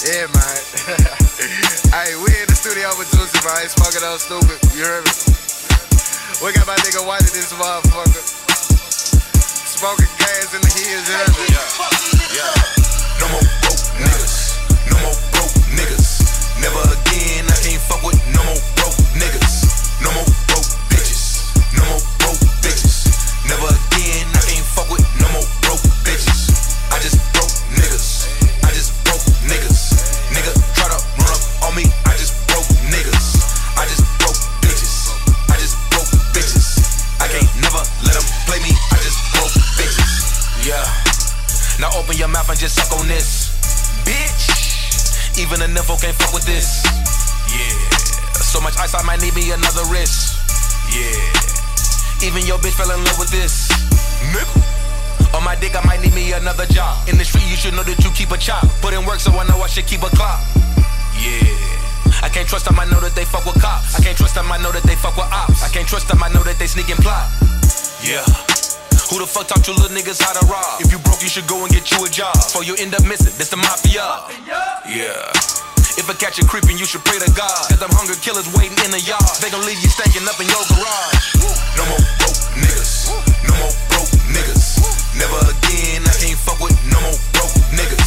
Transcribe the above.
Yeah, man. Hey, we in the studio with Juicy, man. It's fucking up stupid. You heard me? We got my nigga White in this motherfucker. Smoking gas in the hills, you heard me? Yeah. No more broke niggas. No more broke niggas. Never again, I can't fuck with no more broke niggas. No more broke bitches. No more broke bitches. Never again, I can't fuck with no more broke bitches. I just broke niggas. I just broke niggas. Nigga try to run up on me, I just broke niggas. I just broke bitches. I just broke bitches. I can't never let them play me, I just broke bitches. Yeah. Now open your mouth and just suck on this, bitch. Even a nympho can't fuck with this. Yeah. So much ice I might need me another wrist. Yeah. Even your bitch fell in love with this. Nigga. On my dick I might need me another job. In the street you should know that you keep a chop. Put in work so I know I should keep a clock. Yeah. I can't trust them, I know that they fuck with cops. I can't trust them, I know that they fuck with ops. I can't trust them, I know that they sneak and plot. Yeah. Who the fuck taught you little niggas how to rob? If you broke, you should go and get you a job. Before you end up missing, that's the mafia. Yeah. If I catch you creeping, you should pray to God. Cause them hunger killers waiting in the yard. They gon' leave you stinking up in your garage. No more broke niggas. No more broke niggas. Never again, I can't fuck with no more broke niggas.